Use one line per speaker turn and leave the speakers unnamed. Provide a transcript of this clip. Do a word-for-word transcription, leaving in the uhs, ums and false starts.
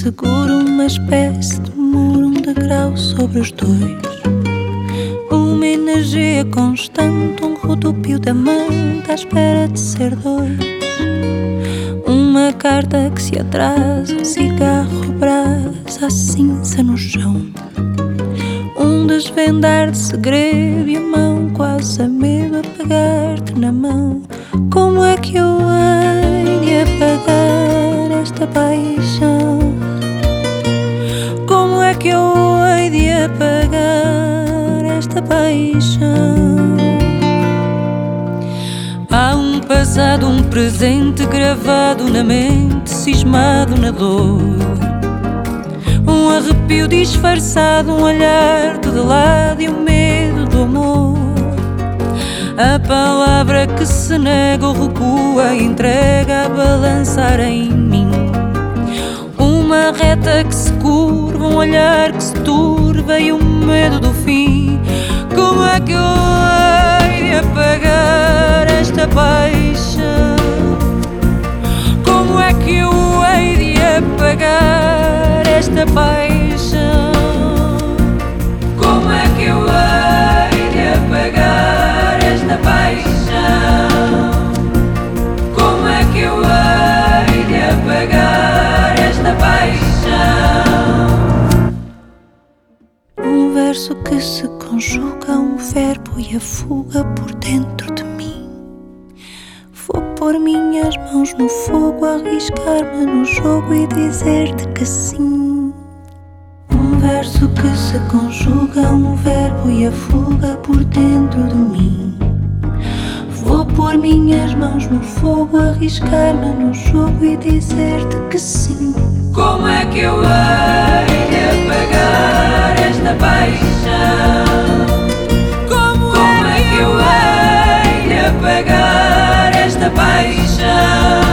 segura uma espécie de muro, um degrau sobre os dois. Uma energia constante, um rodopio da mente à espera de ser dois. Uma carta que se atrasa, um cigarro brasa, a cinza no chão. Um desvendar de segredo e a mão quase a medo a pegar-te na mão. Como é que eu hei de apagar esta paixão? Como é que eu hei de apagar esta paixão? Há um passado, um presente gravado na mente, cismado na dor. Um arrepio disfarçado, um olhar de lado e o medo do amor. A palavra que se nega ou recua, entrega a balançar em mim. Uma reta que se curva, um olhar que se turva e o medo do fim. Como é que eu hei de apagar esta paixão? Como é que eu hei de apagar esta paixão? Como é que eu hei de apagar esta paixão? Como é que eu hei de apagar esta paixão? Um verso que se conjuga, um verbo e a fuga por dentro de mim. Vou pôr minhas mãos no fogo, arriscar-me no jogo e dizer-te que sim. Um verso que se conjuga, um verbo e a fuga por dentro de mim. Vou pôr minhas mãos no fogo, arriscar-me no jogo e dizer-te que sim. Como é que eu hei de apagar esta paixão? Como, Como é que eu hei de apagar esta paixão?